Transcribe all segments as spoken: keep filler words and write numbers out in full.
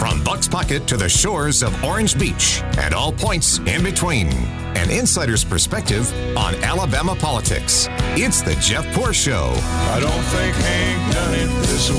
From Buck's Pocket to the shores of Orange Beach and all points in between. An insider's perspective on Alabama politics. It's the Jeff Poor Show. I don't think Hank done it this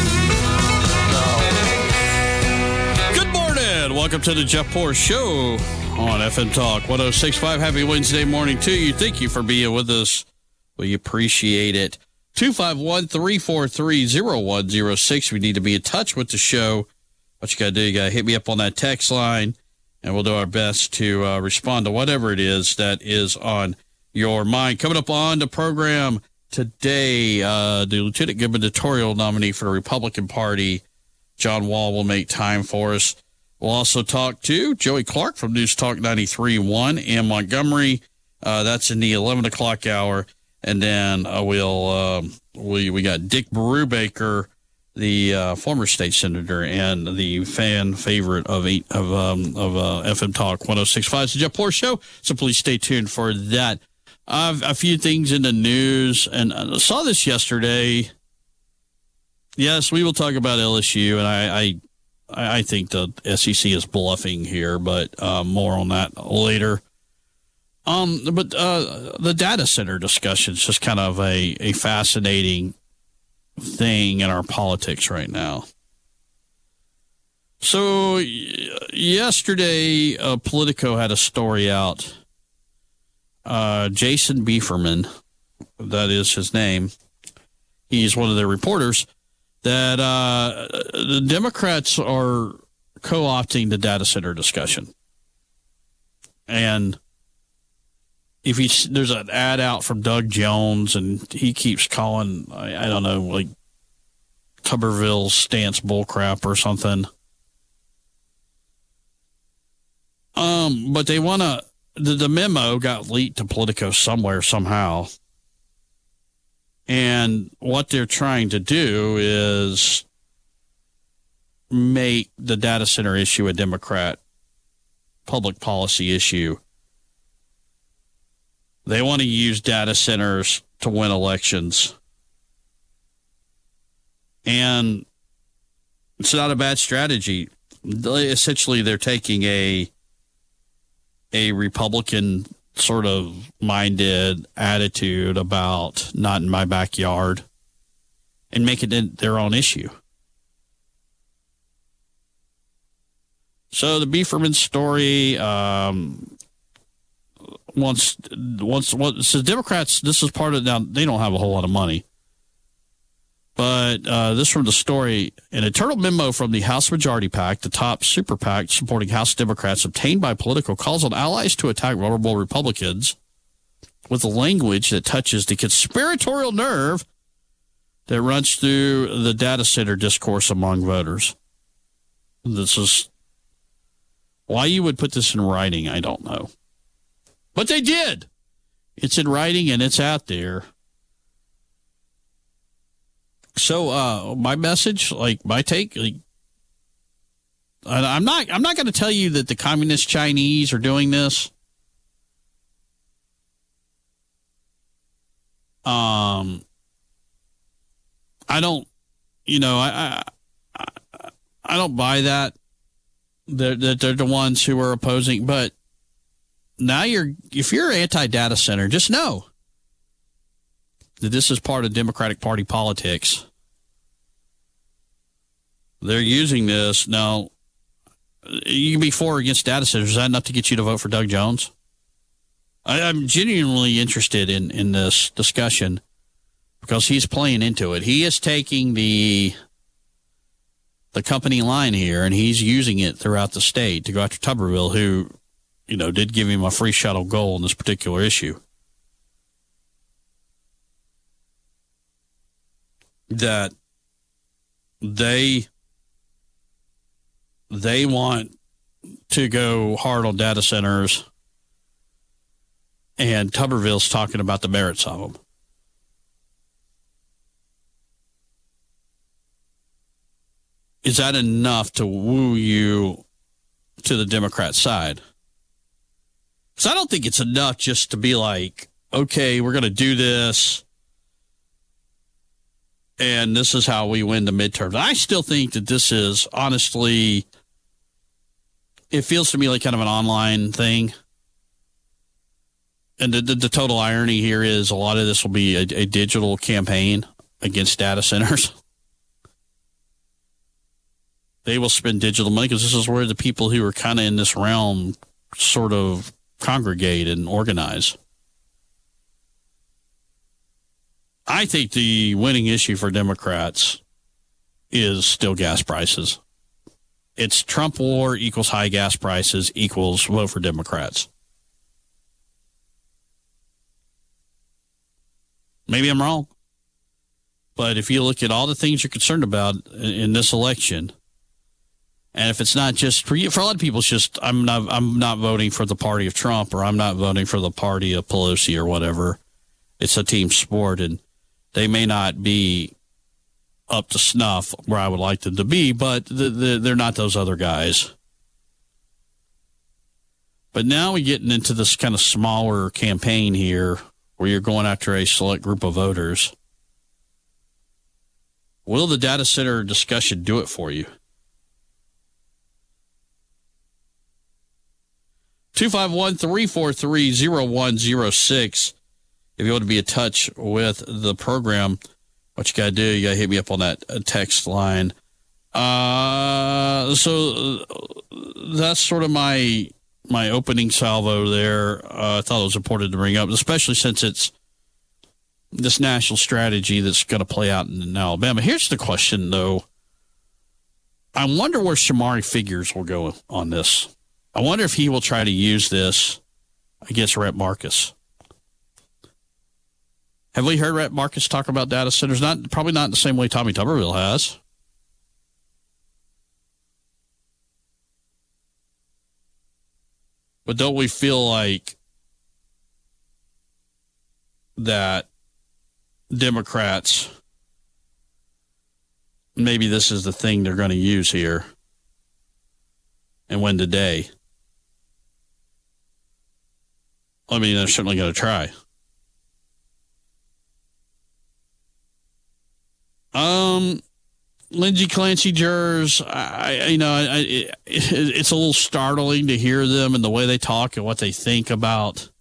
way. No. Good morning. Welcome to the Jeff Poor Show on F M Talk one oh six point five. Happy Wednesday morning to you. Thank you for being with us. We appreciate it. two five one, three four three, oh one oh six. We need to be in touch with the show. What you got to do, you got to hit me up on that text line, and we'll do our best to uh, respond to whatever it is that is on your mind. Coming up on the program today, uh, the lieutenant gubernatorial nominee for the Republican Party, John Wall, will make time for us. We'll also talk to Joey Clark from News Talk ninety-three point one in Montgomery. Uh, that's in the eleven o'clock hour. And then uh, we'll um, we we got Dick Brubaker, the uh, former state senator and the fan favorite of eight, of um, of uh, F M Talk one oh six point five. It's the Jeff Poor Show, so please stay tuned for that. Uh, a few things in the news, and I saw this yesterday. Yes, we will talk about L S U, and I I, I think the S E C is bluffing here, but uh, more on that later. Um, but uh, the data center discussion is just kind of a, a fascinating thing in our politics right now. So y- yesterday, uh, Politico had a story out. Uh, Jason Bieferman, that is his name. He's one of the reporters that uh, the Democrats are co-opting the data center discussion. And if you, there's an ad out from Doug Jones, and he keeps calling, I, I don't know, like Tuberville's stance bullcrap or something. Um, but they want to, the, the memo got leaked to Politico somewhere, somehow. And what they're trying to do is make the data center issue a Democrat public policy issue. They want to use data centers to win elections. And it's not a bad strategy. Essentially, they're taking a a Republican sort of minded attitude about not in my backyard and making it their own issue. So the Bieferman story, um, once, once, once, so Democrats, this is part of, now they don't have a whole lot of money. But uh, this from the story, an internal memo from the House Majority PAC, the top super PAC supporting House Democrats, obtained by Politico, calls on allies to attack vulnerable Republicans with the language that touches the conspiratorial nerve that runs through the data center discourse among voters. This is why you would put this in writing, I don't know. But they did. It's in writing and it's out there. So, uh, my message, like my take, like, I'm not, I'm not going to tell you that the communist Chinese are doing this. Um, I don't, you know, I, I, I don't buy that. They're, they're the ones who are opposing, but now you're, if you're anti-data center, just know that this is part of Democratic Party politics. They're using this. Now, you can be for or against data centers. Is that enough to get you to vote for Doug Jones? I, I'm genuinely interested in, in this discussion because he's playing into it. He is taking the the company line here, and he's using it throughout the state to go after Tuberville, who, you know, did give him a free shuttle goal in this particular issue. That they they want to go hard on data centers, and Tuberville's talking about the merits of them. Is that enough to woo you to the Democrat side? Because I don't think it's enough just to be like, okay, we're going to do this, and this is how we win the midterms. I still think that this is honestly it feels to me like kind of an online thing. And the, the, the total irony here is a lot of this will be a, a digital campaign against data centers. They will spend digital money because this is where the people who are kind of in this realm sort of congregate and organize. I think the winning issue for Democrats is still gas prices. It's Trump war equals high gas prices equals vote for Democrats. Maybe I'm wrong. But if you look at all the things you're concerned about in, in this election, and if it's not just for you, for a lot of people, it's just I'm not I'm not voting for the party of Trump, or I'm not voting for the party of Pelosi or whatever. It's a team sport, and they may not be up to snuff where I would like them to be, but the, the, they're not those other guys. But now we're getting into this kind of smaller campaign here where you're going after a select group of voters. Will the data center discussion do it for you? two five one, three four three, zero one zero six. If you want to be in touch with the program, what you got to do, you got to hit me up on that text line. Uh, so that's sort of my my opening salvo there. Uh, I thought it was important to bring up, especially since it's this national strategy that's going to play out in Alabama. Here's the question, though. I wonder where Shamari Figures will go on this. I wonder if he will try to use this against Rhett Marcus. Have we heard Rhett Marcus talk about data centers? Not probably not in the same way Tommy Tuberville has. But don't we feel like that Democrats, maybe this is the thing they're going to use here and win today? I mean, they're certainly going to try. Um, Lindsey Clancy jurors, I, you know, I, it, it's a little startling to hear them and the way they talk and what they think about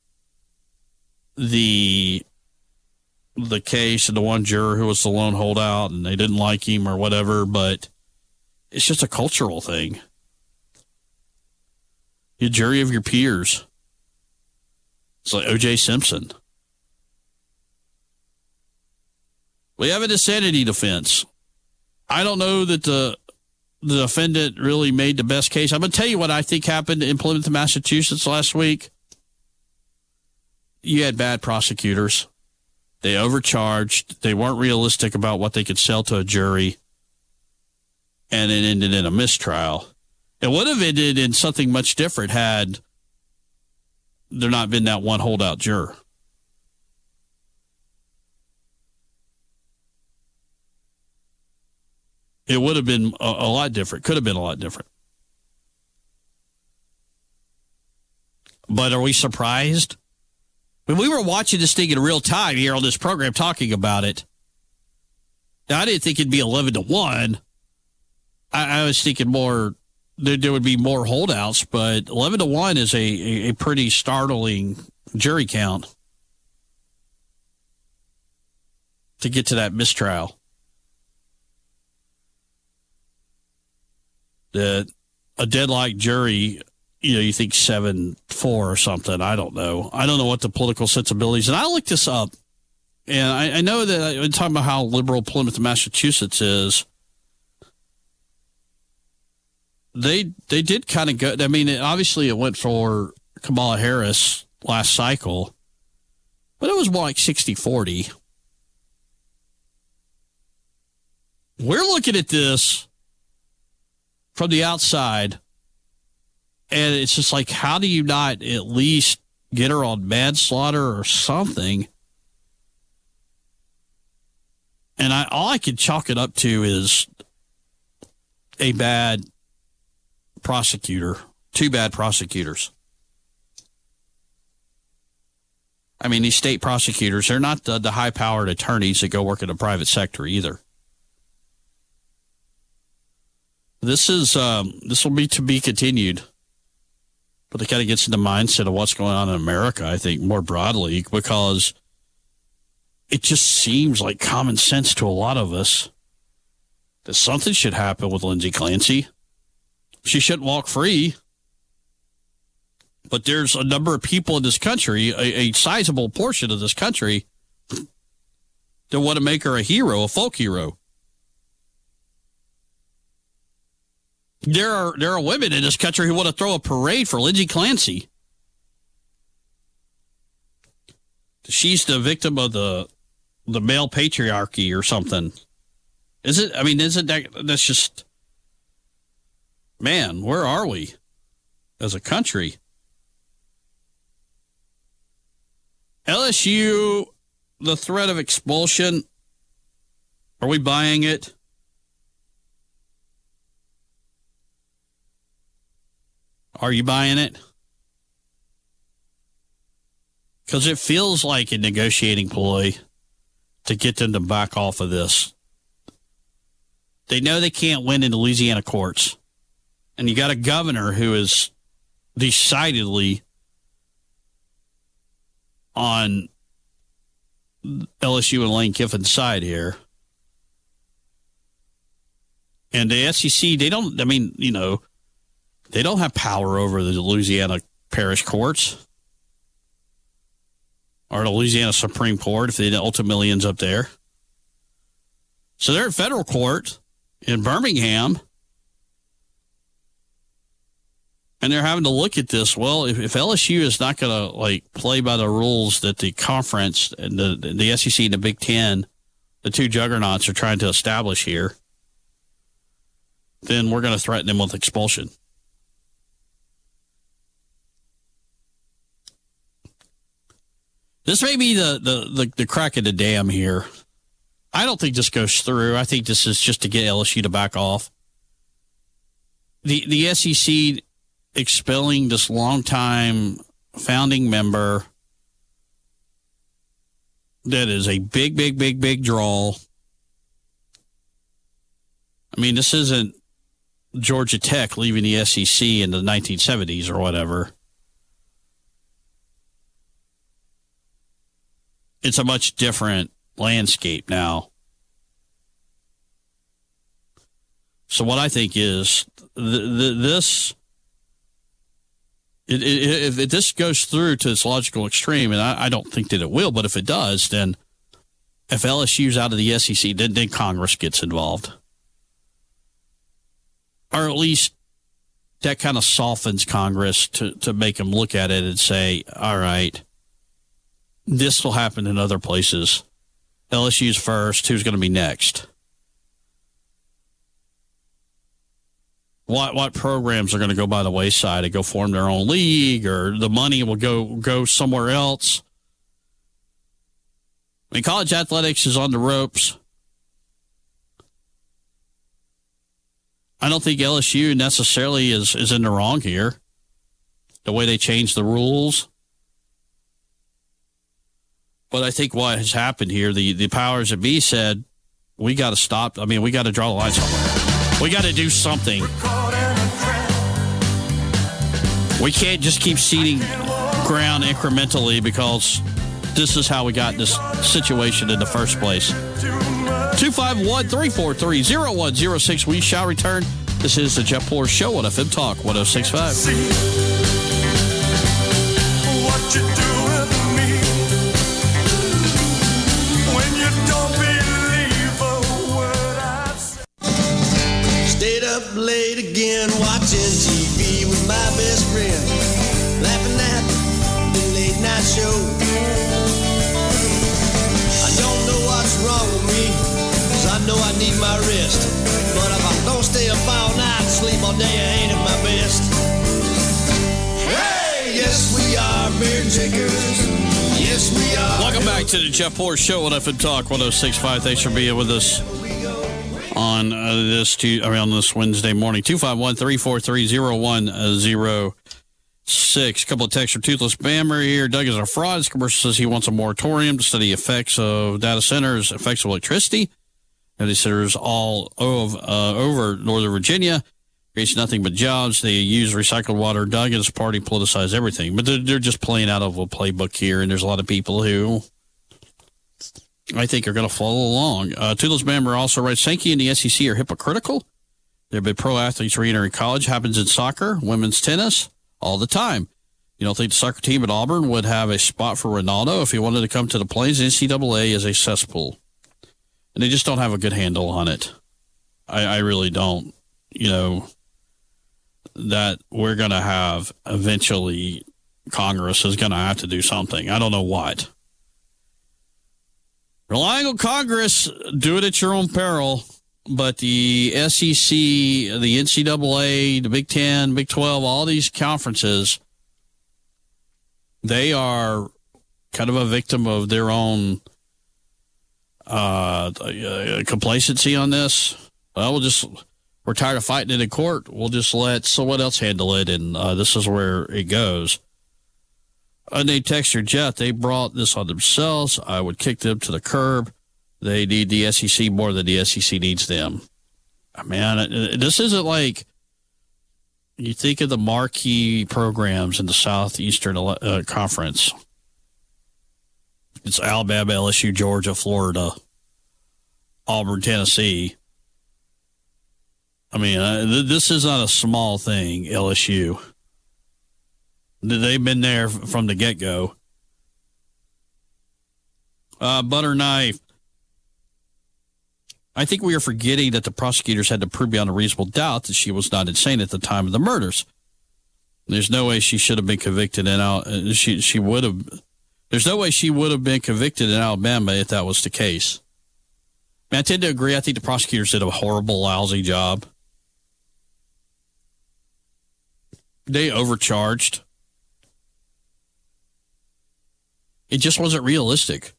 the the case and the one juror who was the lone holdout and they didn't like him or whatever, but it's just a cultural thing. You're a jury of your peers. It's like O J Simpson. We have a insanity defense. I don't know that the the defendant really made the best case. I'm going to tell you what I think happened in Plymouth, Massachusetts last week. You had bad prosecutors. They overcharged. They weren't realistic about what they could sell to a jury. And it ended in a mistrial. It would have ended in something much different had there not been that one holdout juror. It would have been a, a lot different. Could have been a lot different. But are we surprised? When we were watching this thing in real time here on this program talking about it, I didn't think it'd be eleven to one. I, I was thinking more, there, there would be more holdouts, but eleven to one is a, a, a pretty startling jury count to get to that mistrial. The, a deadlocked jury, you know, you think seven four or something. I don't know. I don't know what the political sensibilities. And I looked this up, and I, I know that I'm talking about how liberal Plymouth, Massachusetts is. They they did kind of go. I mean, it, obviously it went for Kamala Harris last cycle, but it was more like sixty forty. We're looking at this from the outside, and it's just like, how do you not at least get her on manslaughter or something? And I all I can chalk it up to is a bad prosecutor, two bad prosecutors. I mean, these state prosecutors, they're not the, the high-powered attorneys that go work in the private sector either. this is um, this will be to be continued. But it kind of gets in the mindset of what's going on in America, I think, more broadly, because it just seems like common sense to a lot of us that something should happen with Lindsay Clancy. She shouldn't walk free. But there's a number of people in this country, a, a sizable portion of this country, that want to make her a hero, a folk hero. There are there are women in this country who want to throw a parade for Lindsay Clancy. She's the victim of the the male patriarchy or something. Is it? I mean, isn't that that's just, man, where are we as a country? L S U, the threat of expulsion, are we buying it? Are you buying it? Because it feels like a negotiating ploy to get them to back off of this. They know they can't win in the Louisiana courts. And you got a governor who is decidedly on L S U and Lane Kiffin's side here. And the S E C, they don't, I mean, you know, they don't have power over the Louisiana parish courts or the Louisiana Supreme Court if it ultimately ends up there. So they're in federal court in Birmingham, and they're having to look at this. Well, if, if L S U is not going to like play by the rules that the conference and the, the S E C and the Big Ten, the two juggernauts, are trying to establish here, then we're going to threaten them with expulsion. This may be the, the, the, the crack in the dam here. I don't think this goes through. I think this is just to get L S U to back off. The the S E C expelling this longtime founding member that is a big, big, big, big draw. I mean, this isn't Georgia Tech leaving the S E C in the nineteen seventies or whatever. It's a much different landscape now. So what I think is th- th- this, it, it, if this goes through to its logical extreme, and I, I don't think that it will, but if it does, then if L S U's out of the S E C, then, then Congress gets involved. Or at least that kind of softens Congress to, to make them look at it and say, all right, this will happen in other places. L S U's first. Who's going to be next? What what programs are going to go by the wayside and go form their own league, or the money will go go somewhere else? I mean, college athletics is on the ropes. I don't think L S U necessarily is, is in the wrong here. The way they changed the rules. But I think what has happened here, the, the powers that be said, we got to stop. I mean, we got to draw the line somewhere. We got to do something. We can't just keep ceding ground incrementally because this is how we got this situation in the first place. two five one, three four three, zero one zero six. We shall return. This is the Jeff Poor Show on F M Talk one oh six point five. What you doing to me when you don't believe a word I say? Stayed up late again watching T V with my best friend, laughing at the late night show. I don't know what's wrong with me, 'cause I know I need my rest. But if I don't stay up all night, sleep all day, I ain't at my best. Hey, yes we are beer drinkers. Yes we are. Welcome back to the Jeff Poor Show on F M Talk one oh six point five. Thanks for being with us on uh, this two, I mean, on this Wednesday morning. two five one, three four three, zero one zero six. A couple of texts from Toothless Bammer here. Doug is a fraud. This commercial says he wants a moratorium to study effects of data centers, effects of electricity, And they centers all of, uh, over Northern Virginia. Creates nothing but jobs. They use recycled water. Doug and his party politicize everything. But they're, they're just playing out of a playbook here, and there's a lot of people who I think are going to follow along. Uh, Toodles Bamber also writes, Sankey and the S E C are hypocritical. There have been pro athletes re-entering college. Happens in soccer, women's tennis, all the time. You don't think the soccer team at Auburn would have a spot for Ronaldo if he wanted to come to the Plains? N C double A is a cesspool. And they just don't have a good handle on it. I, I really don't. You know, that we're going to have eventually Congress is going to have to do something. I don't know what. Relying on Congress, do it at your own peril. But the S E C, the N C double A, the Big Ten, Big twelve, all these conferences, they are kind of a victim of their own uh, complacency on this. Well, we'll just, we're tired of fighting it in court. We'll just let someone else handle it, and uh, this is where it goes. Unnamed texter Jeff, they brought this on themselves. I would kick them to the curb. They need the S E C more than the S E C needs them. Man, this isn't like you think of the marquee programs in the Southeastern uh, Conference. It's Alabama, L S U, Georgia, Florida, Auburn, Tennessee. I mean, uh, th- this is not a small thing, L S U. They've been there from the get-go. Uh, Butter Knife. I think we are forgetting that the prosecutors had to prove beyond a reasonable doubt that she was not insane at the time of the murders. There's no way she should have been convicted in Al- she she would have. There's no way she would have been convicted in Alabama if that was the case. I, mean, I tend to agree. I think the prosecutors did a horrible, lousy job. They overcharged. It just wasn't realistic.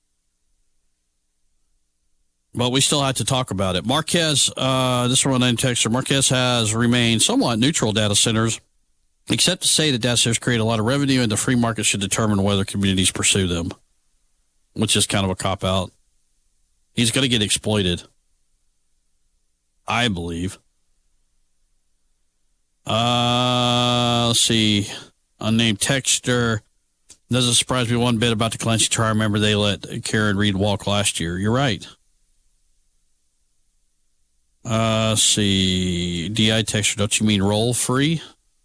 But we still have to talk about it. Marquez, uh, this one named texter, Marquez has remained somewhat neutral data centers, except to say that data centers create a lot of revenue and the free market should determine whether communities pursue them, which is kind of a cop-out. He's going to get exploited, I believe. Uh, let's see. Unnamed texter. Doesn't surprise me one bit about the Clancy trial. Remember, they let Karen Reed walk last year. You're right. Uh, let's see. D I texture, don't you mean roll free?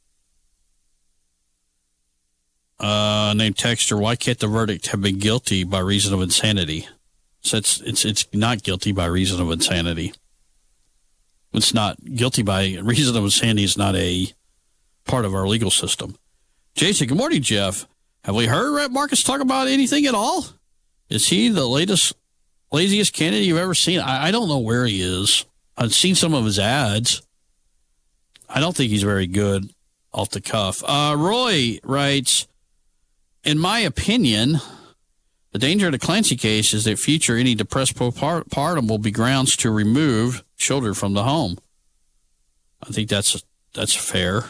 Uh, named texture, why can't the verdict have been guilty by reason of insanity? So it's, it's, it's not guilty by reason of insanity. It's not guilty by reason of insanity is not a part of our legal system. Jason, good morning, Jeff. Have we heard Rhett Marcus talk about anything at all? Is he the latest, laziest candidate you've ever seen? I, I don't know where he is. I've seen some of his ads. I don't think he's very good off the cuff. Uh, Roy writes, in my opinion, the danger of the Clancy case is that future any depressed postpartum will be grounds to remove children from the home. I think that's that's fair.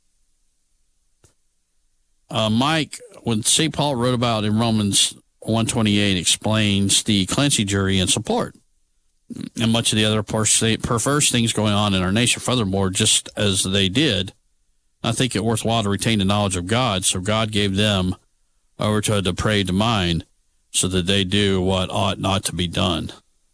Uh, Mike, when Saint Paul wrote about in Romans one twenty-eight, explains the Clancy jury in support and much of the other perverse things going on in our nation. Furthermore, just as they did, I think it worthwhile to retain the knowledge of God. So God gave them over to a depraved mind so that they do what ought not to be done.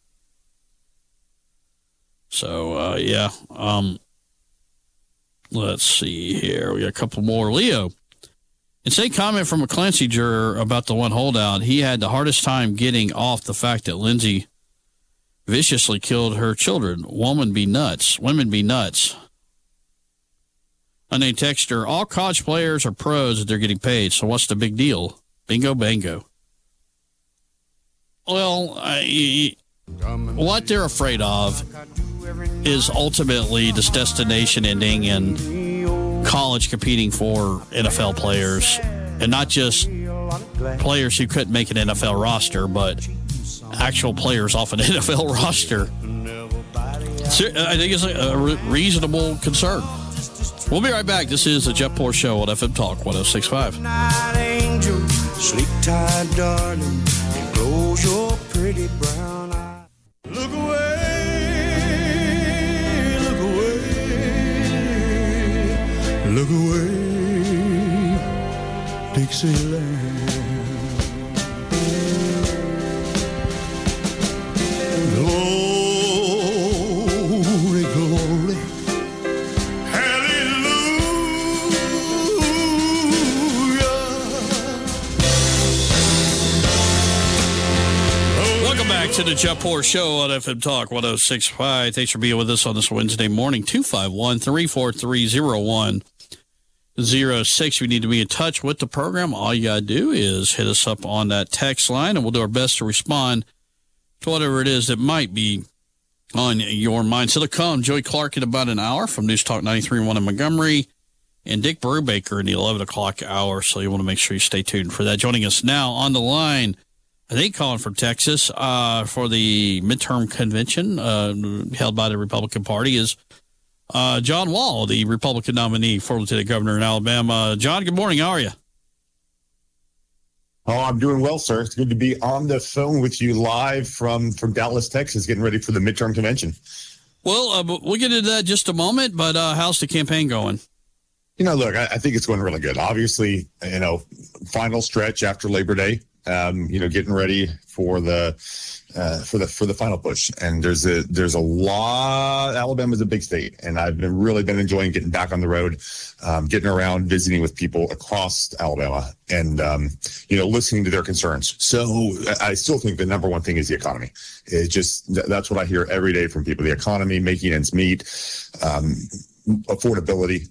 So, uh, yeah. Um, let's see here. We got a couple more. Leo. Insane comment from a Clancy juror about the one holdout. He had the hardest time getting off the fact that Lindsay viciously killed her children. Woman be nuts. Women be nuts. Unnamed texter, all college players are pros and they're getting paid, so what's the big deal? Bingo, bango. Well, I, what they're afraid of is ultimately this destination ending and college competing for N F L players, and not just players who couldn't make an N F L roster, but actual players off an N F L roster. So I think it's a reasonable concern. We'll be right back. This is the Jeff Poor Show on F M Talk one oh six point five. Night angel, sleep tight, darling, and close your pretty brown eyes. Look away. to the Jeff Poor Show on F M Talk one oh six point five. Thanks for being with us on this Wednesday morning. two five one, three four three, zero one zero six. We need to be in touch with the program. All you got to do is hit us up on that text line, and we'll do our best to respond to whatever it is that might be on your mind. So to come, Joey Clark in about an hour from News Talk ninety-three point one in Montgomery, and Dick Brubaker in the eleven o'clock hour. So you want to make sure you stay tuned for that. Joining us now on the line, I think calling from Texas uh, for the midterm convention uh, held by the Republican Party is uh, John Wall, the Republican nominee for Lieutenant Governor in Alabama. John, good morning. How are you? Oh, I'm doing well, sir. It's good to be on the phone with you live from, from Dallas, Texas, getting ready for the midterm convention. Well, uh, we'll get into that in just a moment, but uh, how's the campaign going? You know, look, I, I think it's going really good. Obviously, you know, final stretch after Labor Day. Um, you know, getting ready for the uh, for the for the final push, and there's a there's a lot. Alabama's a big state, and I've been really been enjoying getting back on the road, um, getting around, visiting with people across Alabama, and um, you know, listening to their concerns. So I still think the number one thing is the economy. It just that's what I hear every day from people: the economy, making ends meet, um, affordability.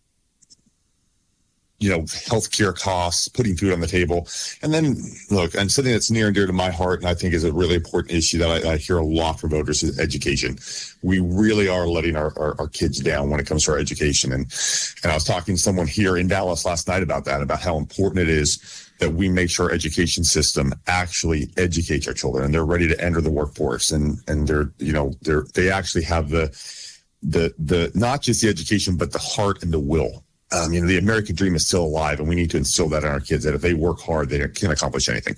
You know, healthcare costs, putting food on the table. And then, look, and something that's near and dear to my heart, and I think is a really important issue that I, I hear a lot from voters, is education. We really are letting our, our, our kids down when it comes to our education. And, and I was talking to someone here in Dallas last night about that, about how important it is that we make sure our education system actually educates our children and they're ready to enter the workforce. And, and they're, you know, they're, they actually have the, the, the, not just the education, but the heart and the will. Um, you know, the American dream is still alive, and we need to instill that in our kids, that if they work hard, they can accomplish anything.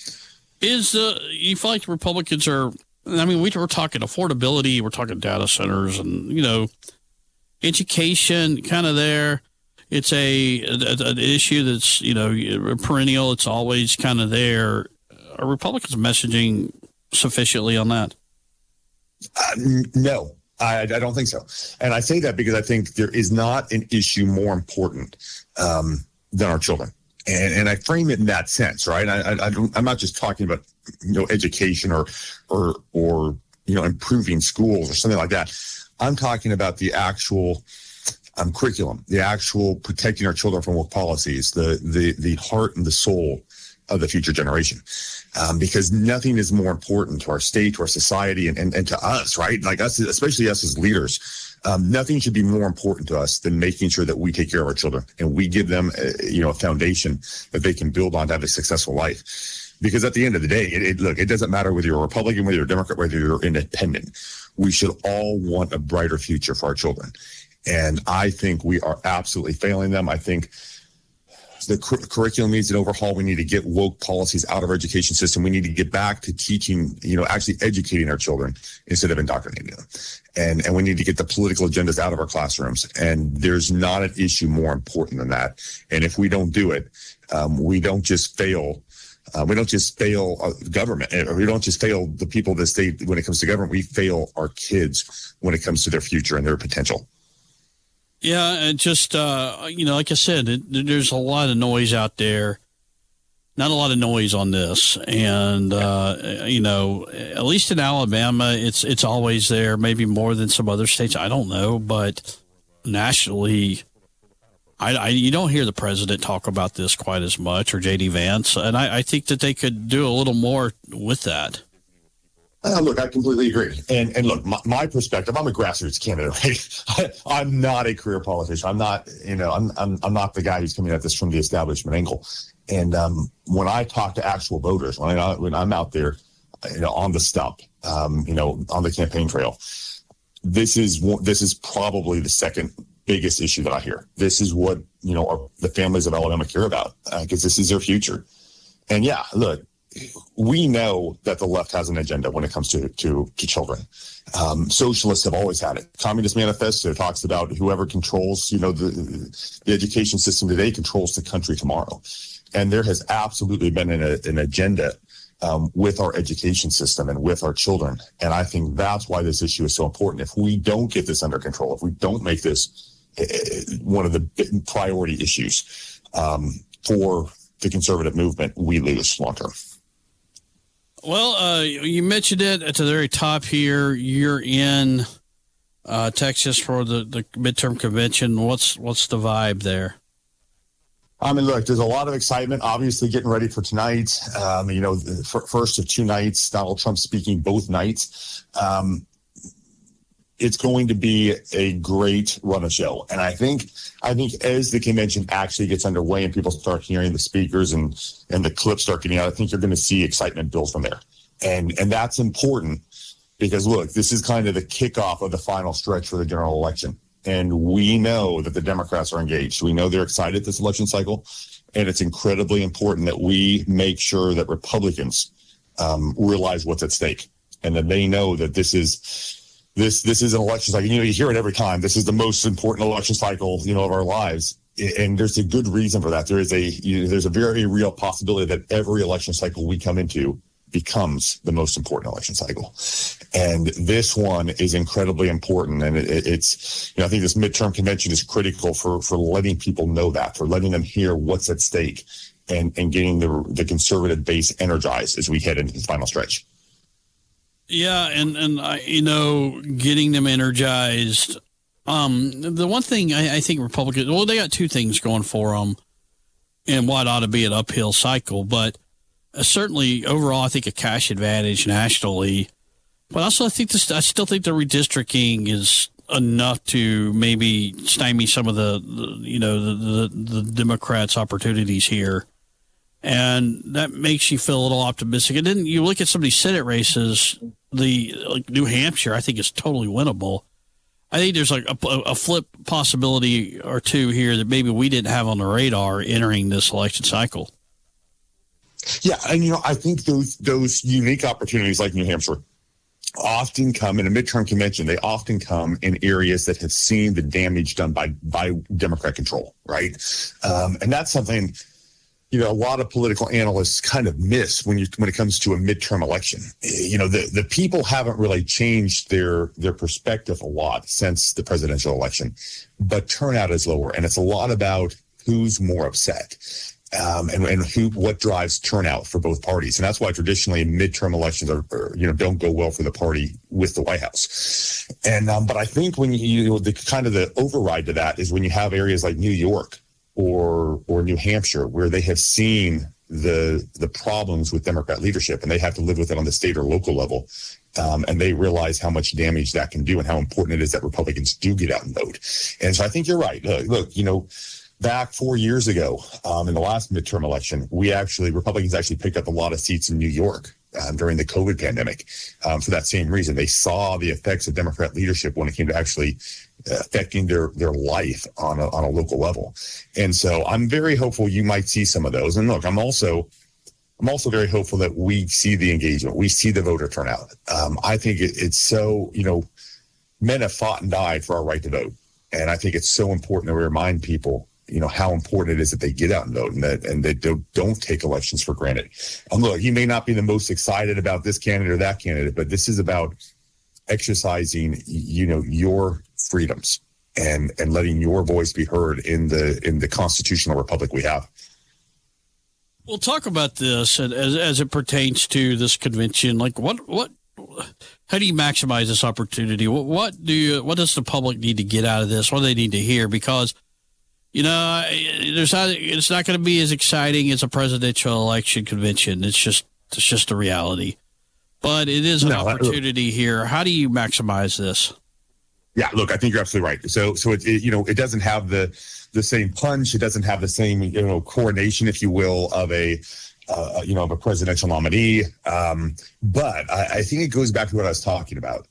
Is uh, you feel like Republicans are, I mean, we, we're talking affordability, we're talking data centers, and, you know, education kind of there. It's a, a an issue that's, you know, perennial. It's always kind of there. Are Republicans messaging sufficiently on that? Uh, no. I, I don't think so. And I say that because I think there is not an issue more important um, than our children. And, and I frame it in that sense, right? I, I, I don't, I'm not just talking about, you know, education or, or, or, you know, improving schools or something like that. I'm talking about the actual um, curriculum, the actual protecting our children from woke policies, the, the, the heart and the soul of the future generation. Um, because nothing is more important to our state, to our society, and, and, and to us, right? Like us, especially us as leaders. Um, nothing should be more important to us than making sure that we take care of our children and we give them, a, you know, a foundation that they can build on to have a successful life. Because at the end of the day, it, it, look, it doesn't matter whether you're a Republican, whether you're a Democrat, whether you're independent. We should all want a brighter future for our children. And I think we are absolutely failing them. I think the cur- curriculum needs an overhaul. We need to get woke policies out of our education system. We need to get back to teaching, you know, actually educating our children instead of indoctrinating them. And and we need to get the political agendas out of our classrooms. And there's not an issue more important than that. And if we don't do it, um, we don't just fail. Uh, we don't just fail uh, government. We don't just fail the people of the state when it comes to government. We fail our kids when it comes to their future and their potential. Yeah, and just, uh, you know, like I said, it, there's a lot of noise out there, not a lot of noise on this. And, uh, you know, at least in Alabama, it's it's always there, maybe more than some other states. I don't know. But nationally, I, I you don't hear the president talk about this quite as much, or J D Vance. And I, I think that they could do a little more with that. Uh, look, I completely agree. And and look, my, my perspective, I'm a grassroots candidate, right? I, I'm not a career politician. I'm not, you know, I'm, I'm I'm not the guy who's coming at this from the establishment angle. And um, when I talk to actual voters, when, I, when I'm out there, you know, on the stump, um, you know, on the campaign trail, this is this is probably the second biggest issue that I hear. This is what, you know, our, the families of Alabama care about, because uh, this is their future. And yeah, look, we know that the left has an agenda when it comes to to, to children. Um, socialists have always had it. Communist Manifesto talks about whoever controls, you know, the, the education system today controls the country tomorrow. And there has absolutely been an, an agenda um, with our education system and with our children. And I think that's why this issue is so important. If we don't get this under control, if we don't make this uh, one of the priority issues um, for the conservative movement, we lose long term. Well, uh, you mentioned it at the very top here. You're in uh, Texas for the, the midterm convention. What's what's the vibe there? I mean, look, there's a lot of excitement, obviously getting ready for tonight. Um, you know, the f- first of two nights, Donald Trump speaking both nights. Um, it's going to be a great run of show. And I think, I think as the convention actually gets underway and people start hearing the speakers and, and the clips start getting out, I think you're going to see excitement build from there. And, and that's important because look, this is kind of the kickoff of the final stretch for the general election. And we know that the Democrats are engaged. We know they're excited this election cycle. And it's incredibly important that we make sure that Republicans um, realize what's at stake and that they know that this is this this is an election cycle. You know, you hear it every time. This is the most important election cycle, you know, of our lives. And there's a good reason for that. There is a you know, there's a very real possibility that every election cycle we come into becomes the most important election cycle. And this one is incredibly important. And it, it's, you know, I think this midterm convention is critical for, for letting people know that, for letting them hear what's at stake and, and getting the, the conservative base energized as we head into the final stretch. Yeah. And, and I, you know, getting them energized. Um, the one thing I, I think Republicans, well, they got two things going for them and what ought to be an uphill cycle, but Uh, certainly, overall, I think a cash advantage nationally. But also, I think this, I still think the redistricting is enough to maybe stymie some of the, the you know, the, the, the Democrats' opportunities here. And that makes you feel a little optimistic. And then you look at some of these Senate races, the like New Hampshire, I think is totally winnable. I think there's like a, a flip possibility or two here that maybe we didn't have on the radar entering this election cycle. Yeah, and you know, I think those those unique opportunities like New Hampshire often come in a midterm convention. They often come in areas that have seen the damage done by by Democrat control, right? Um, and that's something, you know, a lot of political analysts kind of miss when you when it comes to a midterm election. You know, the the people haven't really changed their their perspective a lot since the presidential election, but turnout is lower, and it's a lot about who's more upset. Um, and, and who, what drives turnout for both parties. And that's why traditionally midterm elections are, are, you know, don't go well for the party with the White House. And, um, but I think when you, you know, the kind of the override to that is when you have areas like New York or, or New Hampshire, where they have seen the, the problems with Democrat leadership and they have to live with it on the state or local level. Um, and they realize how much damage that can do and how important it is that Republicans do get out and vote. And so I think you're right. Uh, look, you know, back four years ago, um, in the last midterm election, we actually, Republicans actually picked up a lot of seats in New York um, during the COVID pandemic um, for that same reason. They saw the effects of Democrat leadership when it came to actually uh, affecting their, their life on a, on a local level. And so I'm very hopeful you might see some of those. And look, I'm also, I'm also very hopeful that we see the engagement. We see the voter turnout. Um, I think it, it's so, you know, men have fought and died for our right to vote. And I think it's so important that we remind people, you know, how important it is that they get out and vote and that and they don't, don't take elections for granted. And look, you may not be the most excited about this candidate or that candidate, but this is about exercising, you know, your freedoms and and letting your voice be heard in the in the constitutional republic we have. We'll talk about this as as it pertains to this convention. Like, what what how do you maximize this opportunity? What what do you, what does the public need to get out of this? What do they need to hear? Because you know, there's not, it's not going to be as exciting as a presidential election convention. It's just, it's just a reality. But it is an no, opportunity here. How do you maximize this? Yeah, look, I think you're absolutely right. So, so it, it you know, it doesn't have the the same punch. It doesn't have the same, you know, coronation, if you will, of a, uh, you know, of a presidential nominee. Um, but I, I think it goes back to what I was talking about.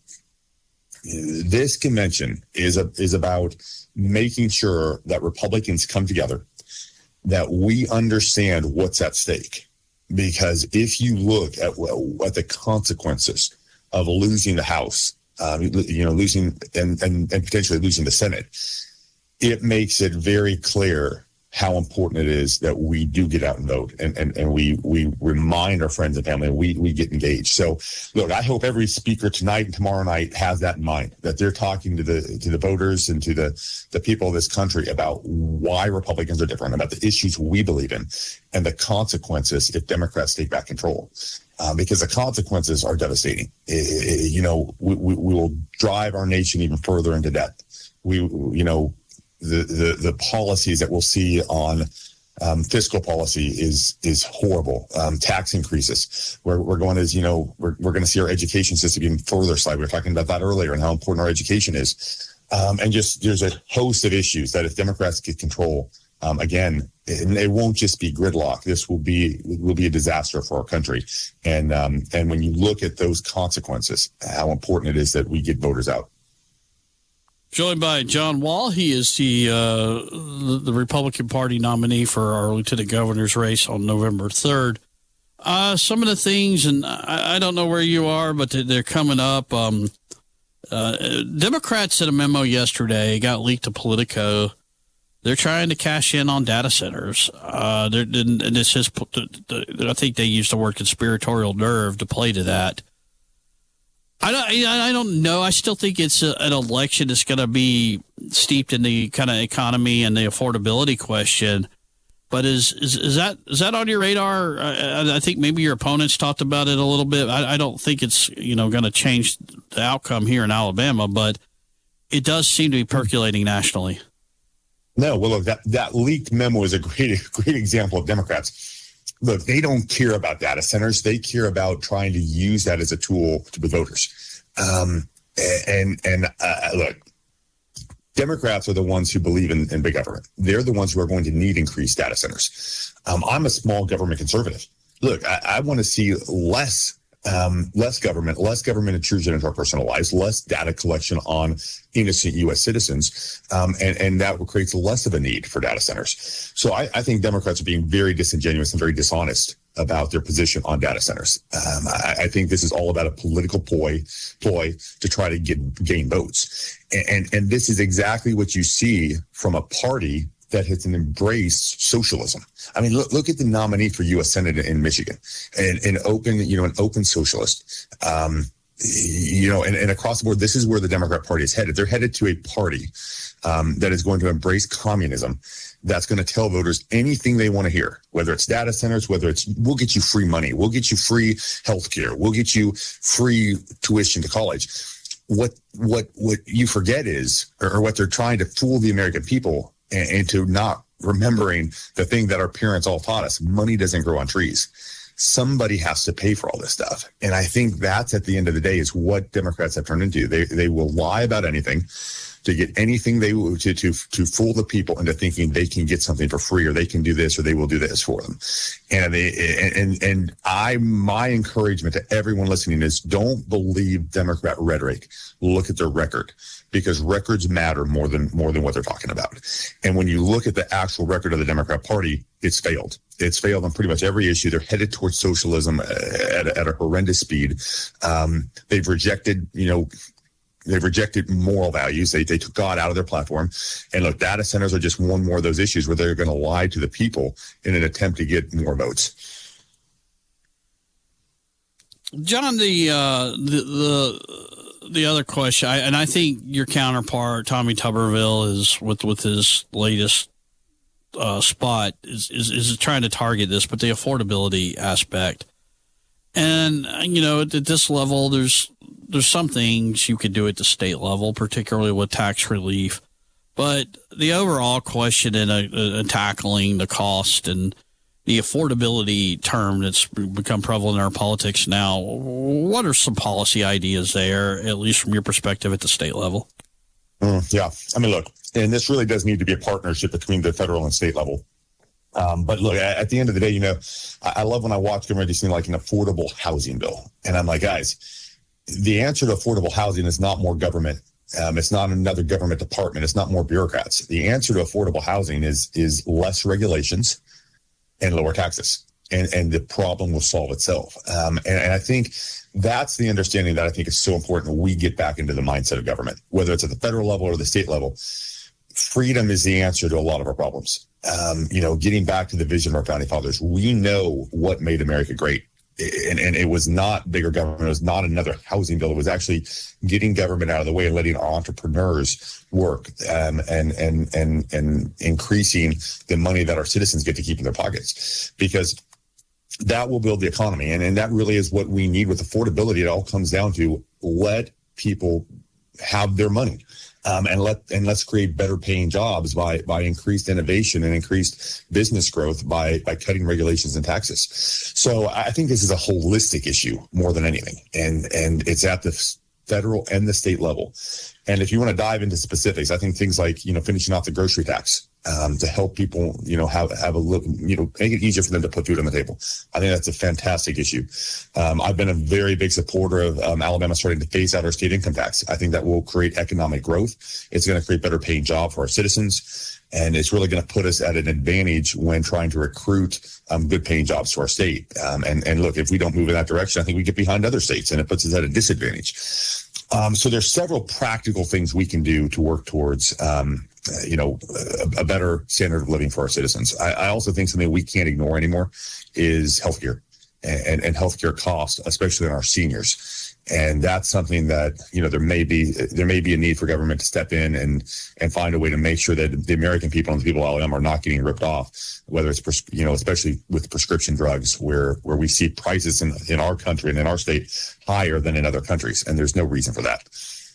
This convention is a, is about making sure that Republicans come together, that we understand what's at stake. Because if you look at, at the consequences of losing the House, um, you know, losing and, and, and potentially losing the Senate, it makes it very clear how important it is that we do get out and vote and, and, and we we remind our friends and family and we, we get engaged. So look, I hope every speaker tonight and tomorrow night has that in mind, that they're talking to the to the voters and to the, the people of this country about why Republicans are different, about the issues we believe in and the consequences if Democrats take back control. uh, because the consequences are devastating. It, it, you know, we, we, we will drive our nation even further into debt. We, you know, the, the, the policies that we'll see on um, fiscal policy is is horrible. Um, tax increases. We're, we're going as, you know, we're, we're going to see our education system even further slide. We were talking about that earlier and how important our education is. Um, and just there's a host of issues that if Democrats get control, um, again, it, it won't just be gridlock. This will be will be a disaster for our country. And um, and when you look at those consequences, how important it is that we get voters out. Joined by John Wall. He is the, uh, the the Republican Party nominee for our lieutenant governor's race on November third. Uh, some of the things, and I, I don't know where you are, but they're coming up. Um, uh, Democrats sent a memo yesterday, got leaked to Politico. They're trying to cash in on data centers. Uh, and this is, I think they used the word conspiratorial nerve to play to that. I don't, I don't know. I still think it's a, an election that's going to be steeped in the kind of economy and the affordability question. But is is, is that is that on your radar? I, I think maybe your opponents talked about it a little bit. I, I don't think it's you know going to change the outcome here in Alabama, but it does seem to be percolating nationally. No, well, look, that, that leaked memo is a great great example of Democrats. Look, they don't care about data centers. They care about trying to use that as a tool to the voters. Um, and and uh, look, Democrats are the ones who believe in, in big government. They're the ones who are going to need increased data centers. Um, I'm a small government conservative. Look, I, I want to see less um, less government, less government intrusion into our personal lives, less data collection on innocent U S citizens, um, and, and that creates less of a need for data centers. So I, I think Democrats are being very disingenuous and very dishonest about their position on data centers. Um, I, I think this is all about a political ploy, ploy to try to get gain votes, and, and and this is exactly what you see from a party that has embraced socialism. I mean, look, look at the nominee for U S Senate in Michigan, an, an open, you know, an open socialist. Um, you know, and, and across the board, this is where the Democrat Party is headed. They're headed to a party um, that is going to embrace communism. That's going to tell voters anything they want to hear, whether it's data centers, whether it's we'll get you free money, we'll get you free health care, we'll get you free tuition to college. What what what you forget is, or what they're trying to fool the American people into not remembering the thing that our parents all taught us: money doesn't grow on trees. Somebody has to pay for all this stuff. And I think that's, at the end of the day, is what Democrats have turned into. They they will lie about anything to get anything they to to to fool the people into thinking they can get something for free, or they can do this, or they will do this for them. And they and and I my encouragement to everyone listening is, don't believe Democrat rhetoric. Look at their record, because records matter more than more than what they're talking about. And when you look at the actual record of the Democrat Party, it's failed. It's failed on pretty much every issue. They're headed towards socialism at, at a horrendous speed. Um, they've rejected, you know, they've rejected moral values. They they took God out of their platform. And look, data centers are just one more of those issues where they're going to lie to the people in an attempt to get more votes. John, the uh, the the the other question, I, and I think your counterpart Tommy Tuberville is with with his latest uh, spot is, is is trying to target this, but the affordability aspect. And you know, at, at this level, there's there's some things you could do at the state level, particularly with tax relief. But the overall question in a, a tackling the cost and the affordability term that's become prevalent in our politics now, what are some policy ideas there, at least from your perspective at the state level? Mm, yeah. I mean, look, and this really does need to be a partnership between the federal and state level. Um, but look, at the end of the day, you know, I, I love when I watch them already seem like an affordable housing bill. And I'm like, guys, the answer to affordable housing is not more government. Um, it's not another government department. It's not more bureaucrats. The answer to affordable housing is is less regulations and lower taxes, and and the problem will solve itself. Um, and, and I think that's the understanding that I think is so important. We get back into the mindset of government, whether it's at the federal level or the state level. Freedom is the answer to a lot of our problems. Um, you know, getting back to the vision of our founding fathers, we know what made America great. And, and it was not bigger government. It was not another housing bill. It was actually getting government out of the way and letting entrepreneurs work, um, and and and and increasing the money that our citizens get to keep in their pockets. Because that will build the economy. And, and that really is what we need with affordability. It all comes down to let people have their money. Um, and let and let's create better paying jobs by by increased innovation and increased business growth by by cutting regulations and taxes. So I think this is a holistic issue more than anything, and and it's at the federal and the state level. And if you want to dive into specifics, I think things like, you know, finishing off the grocery tax um, to help people, you know, have have a look, you know, make it easier for them to put food on the table. I think that's a fantastic issue. Um, I've been a very big supporter of um, Alabama starting to phase out our state income tax. I think that will create economic growth. It's going to create better paying jobs for our citizens. And it's really going to put us at an advantage when trying to recruit um, good paying jobs to our state. Um, and, and look, if we don't move in that direction, I think we get behind other states and it puts us at a disadvantage. Um, so there's several practical things we can do to work towards, um, uh, you know, a, a better standard of living for our citizens. I, I also think something we can't ignore anymore is healthcare and, and healthcare costs, especially in our seniors. And that's something that, you know, there may be there may be a need for government to step in and and find a way to make sure that the American people and the people of Alabama are not getting ripped off, whether it's, pres- you know, especially with prescription drugs, where where we see prices in, in our country and in our state higher than in other countries. And there's no reason for that.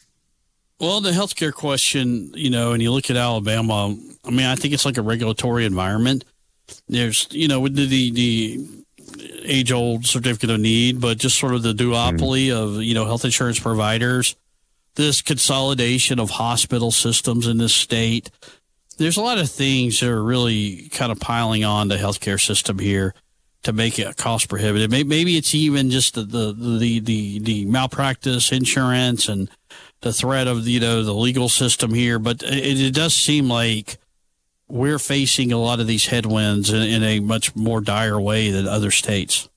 Well, the healthcare question, you know, and you look at Alabama, I mean, I think it's like a regulatory environment. There's, you know, with the, the, the age-old certificate of need, but just sort of the duopoly mm. of, you know, health insurance providers, this consolidation of hospital systems in this state. There's a lot of things that are really kind of piling on the healthcare system here to make it cost prohibitive. Maybe it's even just the, the, the, the, the malpractice insurance and the threat of, you know, the legal system here. But it, it does seem like we're facing a lot of these headwinds in, in a much more dire way than other states.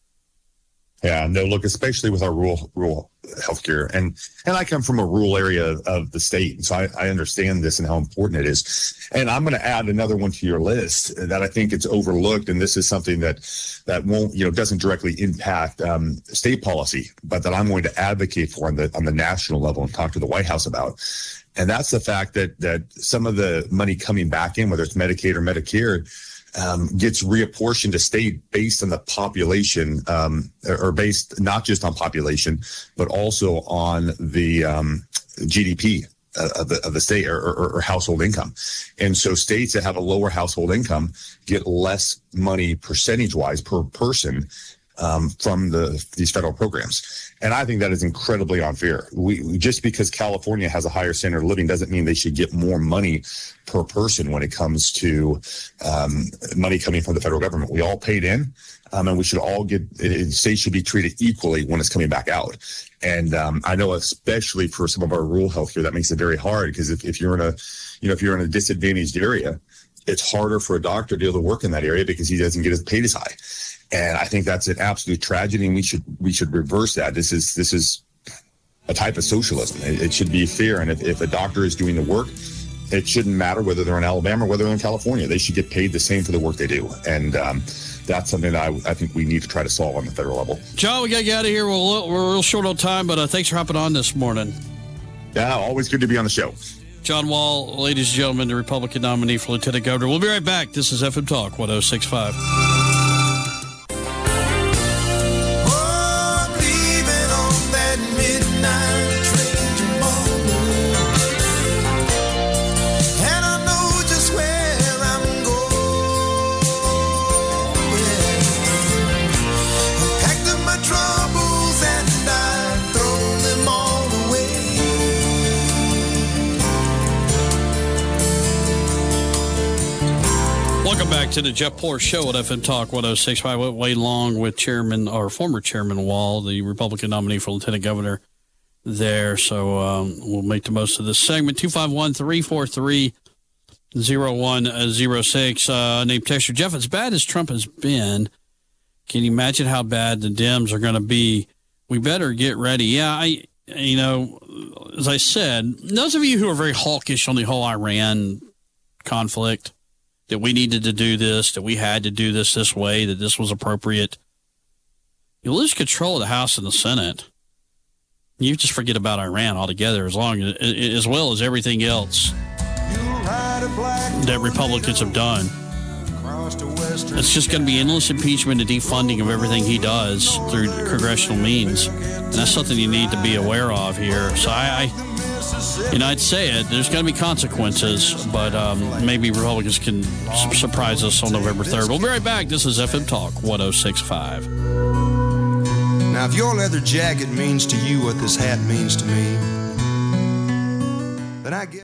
Yeah, no, look, especially with our rural rural healthcare, and and I come from a rural area of the state, so I, I understand this and how important it is. And I'm going to add another one to your list that I think it's overlooked, and this is something that that won't, you know, doesn't directly impact um, state policy, but that I'm going to advocate for on the on the national level and talk to the White House about. And that's the fact that that some of the money coming back in, whether it's Medicaid or Medicare, um, gets reapportioned to state based on the population, um, or based not just on population, but also on the um, G D P of the, of the state or, or, or household income. And so states that have a lower household income get less money percentage-wise per person Um, from the these federal programs. And I think that is incredibly unfair. We just because California has a higher standard of living doesn't mean they should get more money per person when it comes to um, money coming from the federal government. We all paid in, um, and we should all get, it, states should be treated equally when it's coming back out. And um, I know especially for some of our rural healthcare, that makes it very hard because if, if you're in a, you know, if you're in a disadvantaged area, it's harder for a doctor to be able to work in that area because he doesn't get his paid as high. And I think that's an absolute tragedy, and we should we should reverse that. This is this is a type of socialism. It, it should be fair, and if, if a doctor is doing the work, it shouldn't matter whether they're in Alabama or whether they're in California. They should get paid the same for the work they do, and um, that's something that I, I think we need to try to solve on the federal level. John, we got to get out of here. We're, we're real short on time, but uh, thanks for hopping on this morning. Yeah, always good to be on the show. John Wall, ladies and gentlemen, the Republican nominee for Lieutenant Governor. We'll be right back. This is F M Talk one oh six point five. Welcome back to the Jeff Poor Show at F M Talk one oh six point five. Wade Long with Chairman, or former Chairman Wall, the Republican nominee for Lieutenant Governor there. So um, we'll make the most of this segment. two five one, three four three, oh one oh six. Uh, named Texture Jeff, as bad as Trump has been, can you imagine how bad the Dems are going to be? We better get ready. Yeah, I, you know, as I said, those of you who are very hawkish on the whole Iran conflict, that we needed to do this, that we had to do this this way, that this was appropriate, you lose control of the House and the Senate. You just forget about Iran altogether, as long as, as well as everything else that Republicans have done. it's just going to be endless impeachment and defunding of everything he does through congressional means. And that's something you need to be aware of here. So I, I you know, I'd say it. There's going to be consequences, but um, maybe Republicans can su- surprise us on November third. We'll be right back. This is F M Talk one oh six point five. Now, if your leather jacket means to you what this hat means to me, then I guess...